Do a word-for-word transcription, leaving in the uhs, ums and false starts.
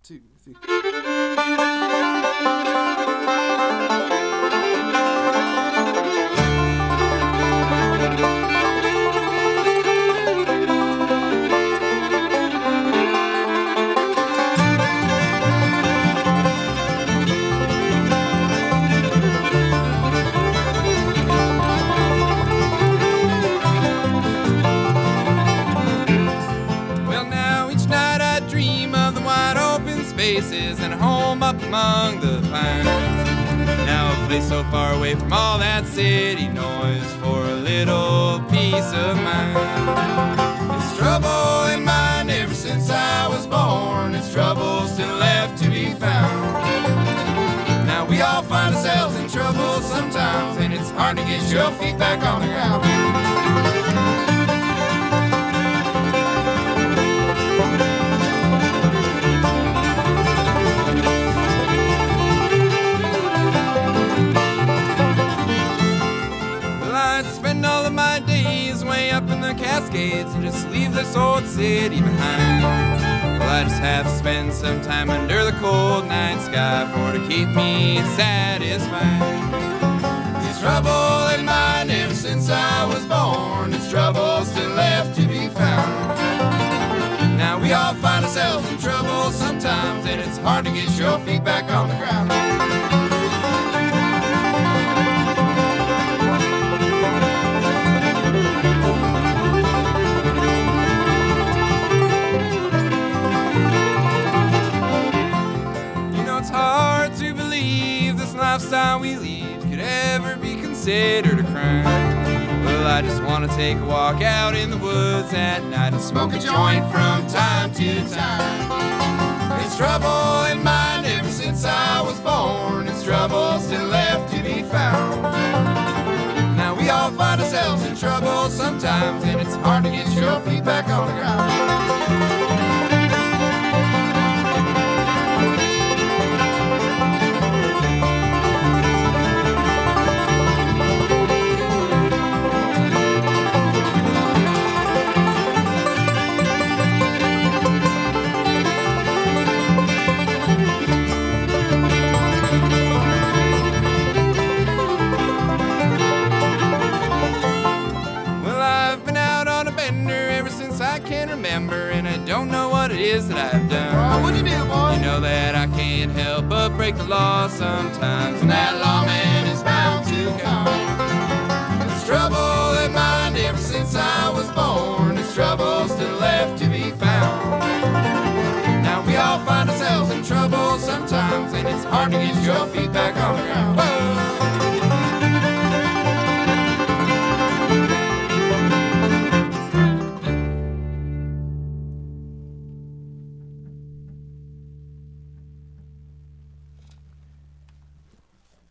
two, three. Spaces and a home up among the pines. Now a place so far away from all that city noise for a little peace of mind. It's trouble in mind ever since I was born. It's trouble still left to be found. Now we all find ourselves in trouble sometimes, and it's hard to get your feet back on the ground. Cascades and just leave this old city behind. Well, I just have to spend some time under the cold night sky for to keep me satisfied. It's trouble in mind ever since I was born. It's trouble still left to be found. Now we all find ourselves in trouble sometimes, and it's hard to get your feet back on the ground. Lifestyle we lead could ever be considered a crime. Well, I just want to take a walk out in the woods at night and smoke a joint from time to time. It's trouble in mind ever since I was born. It's trouble still left to be found. Now we all find ourselves in trouble sometimes, and it's hard to get your feet back on the ground. And I don't know what it is that I've done. Well, what'd you do, boy? You know that I can't help but break the law sometimes, and that lawman is bound to come. It's trouble in mind ever since I was born. It's trouble still left to be found. Now we all find ourselves in trouble sometimes, and it's hard to get your feet back on the ground.